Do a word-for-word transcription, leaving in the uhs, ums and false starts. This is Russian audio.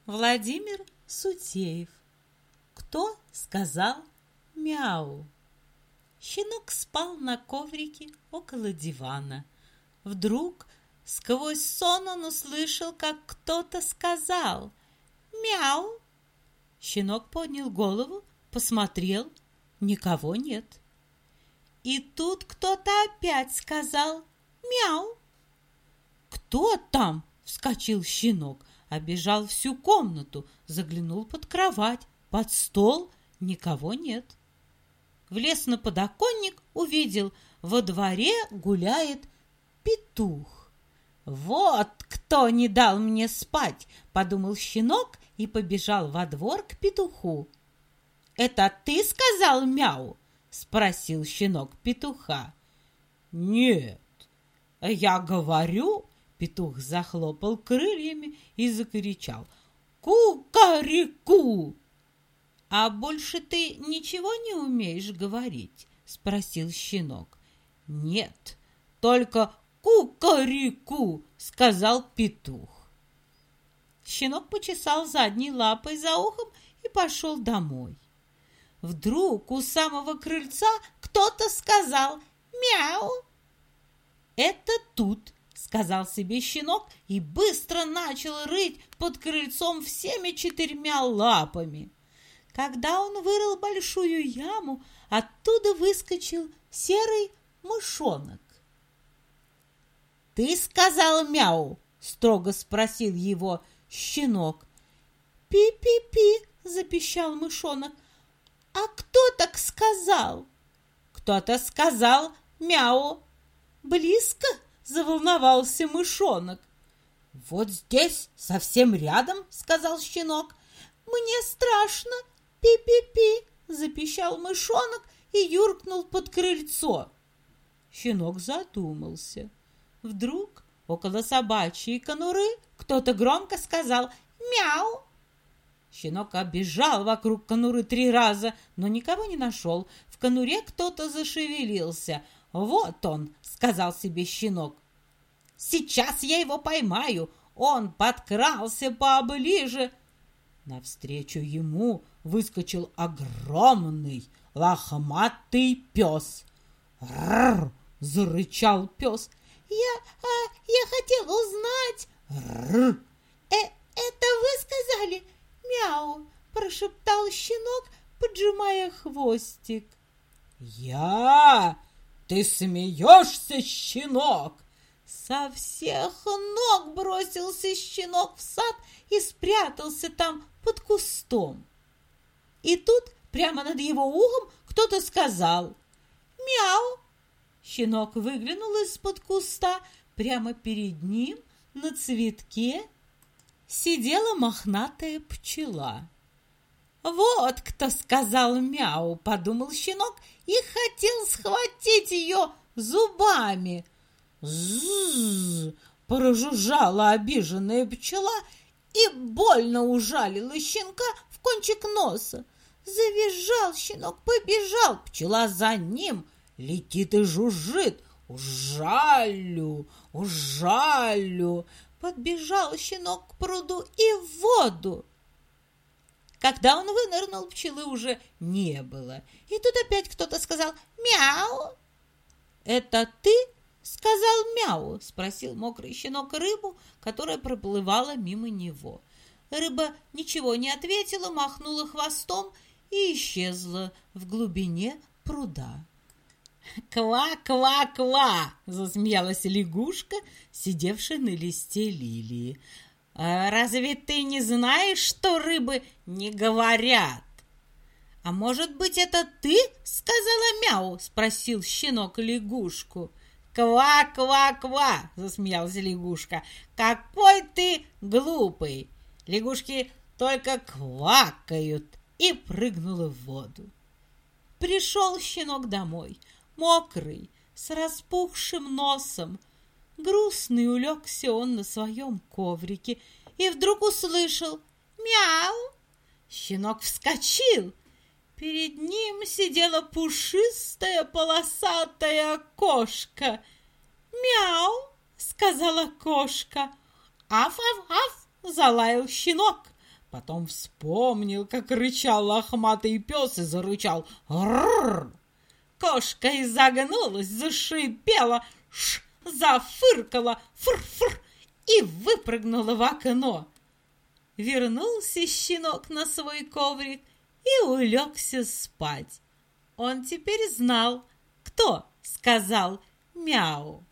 Владимир Сутеев. Кто сказал мяу? Щенок спал на коврике около дивана. Вдруг сквозь сон он услышал, как кто-то сказал «Мяу!». Щенок поднял голову, посмотрел, никого нет. И тут кто-то опять сказал «Мяу!». «Кто там?» — вскочил щенок, обежал всю комнату, заглянул под кровать, под стол, никого нет. Влез на подоконник, увидел, во дворе гуляет петух. «Вот кто не дал мне спать!» — подумал щенок и побежал во двор к петуху. «Это ты сказал мяу?» — спросил щенок петуха. «Нет, я говорю...» — петух захлопал крыльями и закричал «Ку-ка-ри-ку!» «А больше ты ничего не умеешь говорить?» — спросил щенок. «Нет, только ку-ка-ри-ку!» — сказал петух. Щенок почесал задней лапой за ухом и пошел домой. Вдруг у самого крыльца кто-то сказал «Мяу!». «Это тут!» — сказал себе щенок и быстро начал рыть под крыльцом всеми четырьмя лапами. Когда он вырыл большую яму, оттуда выскочил серый мышонок. «Ты сказал мяу?» — строго спросил его щенок. «Пи-пи-пи!» — запищал мышонок. «А кто так сказал?» «Кто-то сказал мяу». «Близко?» — заволновался мышонок. «Вот здесь, совсем рядом», — сказал щенок. «Мне страшно! Пи-пи-пи!» — запищал мышонок и юркнул под крыльцо. Щенок задумался. Вдруг около собачьей конуры кто-то громко сказал «Мяу!». Щенок оббежал вокруг конуры три раза, но никого не нашел. В конуре кто-то зашевелился. «Вот он!» — сказал себе щенок. «Сейчас я его поймаю!» Он подкрался поближе. Навстречу ему выскочил огромный лохматый пес. «Рррр!» — зарычал пес. «Я, а, я хотел узнать...» «Рррр!» э, «Это вы сказали мяу?» — прошептал щенок, поджимая хвостик. «Я? Ты смеешься, щенок?» Со всех ног бросился щенок в сад и спрятался там под кустом. И тут прямо над его ухом кто-то сказал «Мяу!». Щенок выглянул из-под куста. Прямо перед ним на цветке сидела мохнатая пчела. «Вот кто сказал мяу!» — подумал щенок и хотел схватить ее зубами. «Зззз!» — прожужжала обиженная пчела и больно ужалила щенка в кончик носа. Завизжал щенок, побежал, пчела за ним, летит и жужжит. «Ужалю, ужалю!» Подбежал щенок к пруду и в воду. Когда он вынырнул, пчелы уже не было. И тут опять кто-то сказал «Мяу!». «Это ты сказал мяу?» — спросил мокрый щенок рыбу, которая проплывала мимо него. Рыба ничего не ответила, махнула хвостом и исчезла в глубине пруда. «Ква-ква-ква!» — засмеялась лягушка, сидевшая на листе лилии. «А разве ты не знаешь, что рыбы не говорят?» «А может быть, это ты сказала мяу?» — спросил щенок лягушку. «Ква-ква-ква!» — засмеялась лягушка. «Какой ты глупый! Лягушки только квакают!» И прыгнула в воду. Пришел щенок домой, мокрый, с распухшим носом. Грустный улегся он на своем коврике и вдруг услышал «Мяу!». Щенок вскочил. Перед ним сидела пушистая полосатая кошка. «Мяу!» — сказала кошка. «Аф-аф-аф!» — залаял щенок. Потом вспомнил, как рычал лохматый пес и зарычал «Рррр!». Кошка изогнулась, зашипела, ш, зафыркала, фыр-фыр и выпрыгнула в окно. Вернулся щенок на свой коврик и улегся спать. Он теперь знал, кто сказал «мяу».